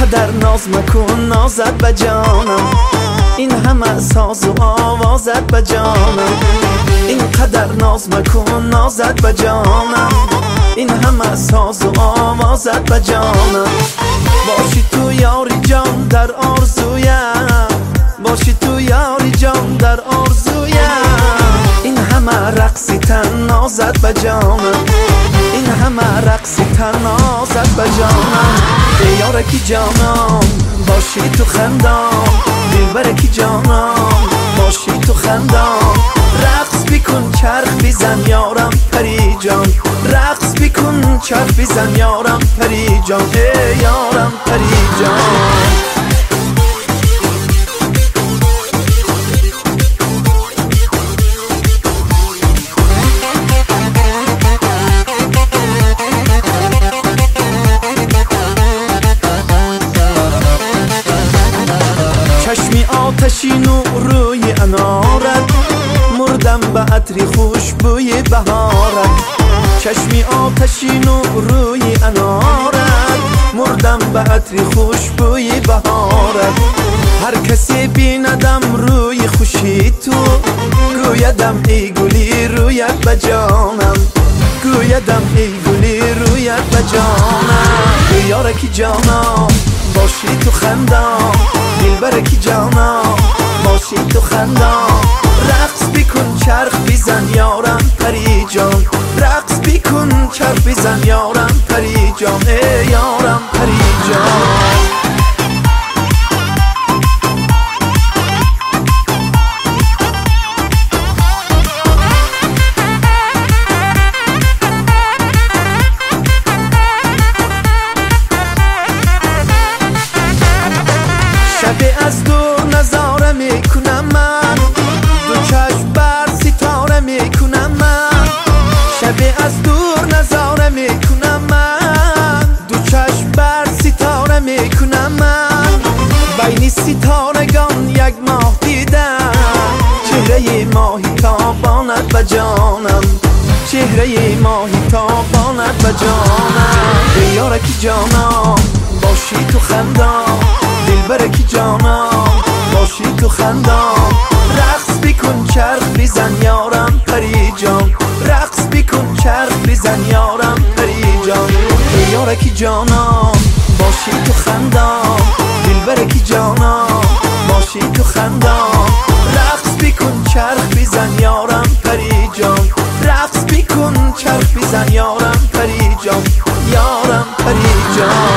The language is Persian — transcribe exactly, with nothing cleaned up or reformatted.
اینقدر ناز مکن نازت به جانم، این همه ساز و آوازت به جانم. اینقدر ناز مکن نازت به جانم، این همه ساز و آوازت به جانم. باشی تو یاری جان در آرزویم، باشی تو یاری جان در آرزویم. این همه رقصی تن نازت به جانم، این همه رقصی تن نازت به جانم. ای یارکی جانم باشی تو خندام، دلبرکی جانم باشی تو خندام. رقص بیکن چرخ بیزن یارم پری جان، رقص بیکن چرخ بیزن یارم پری جان، ای یارم پری جان. چشمی آتشین و روی انارت، مردم به عطری خوشبوی بهارت. چشمی آتشین و روی انارت، مردم به عطری خوشبوی بهارت. هر کسی بیندم روی خوشی تو، گویدم ای گلی رویت به جانم، گویدم ای گلی رویت به جانم. ای یارکی جانم باشی تو خندام، دلبرکی جانم باشی تو خندام. رقص بیکن چرخ بیزن یارم پری جان، رقص بیکن چرخ بیزن یارم پری جان، ای یارم پری جان. شبی از دور نظاره میکنم من، دو چشم بر ستاره میکنم من. شبی از دور نظاره میکنم من، دو چشم بر ستاره میکنم من. بین ستارگان یک ماه دیدم، چهره ماهی تابانت به جانم، چهره ماهی تابانت به جانم. ای یارکی جانم باشی تو خندام، دلبرکی جانم باشی تو خندام. رقص بیکن چرخ بیزن یارم پری جان، رقص بیکن چرخ بیزن یارم پری جان. ای یارکی جانم باشی تو خندام، دلبرکی جانم باشی تو خندام. رقص بیکن چرخ بیزن یارم پری جان، رقص بیکن چرخ بیزن یارم پری جان، یارم پری جان.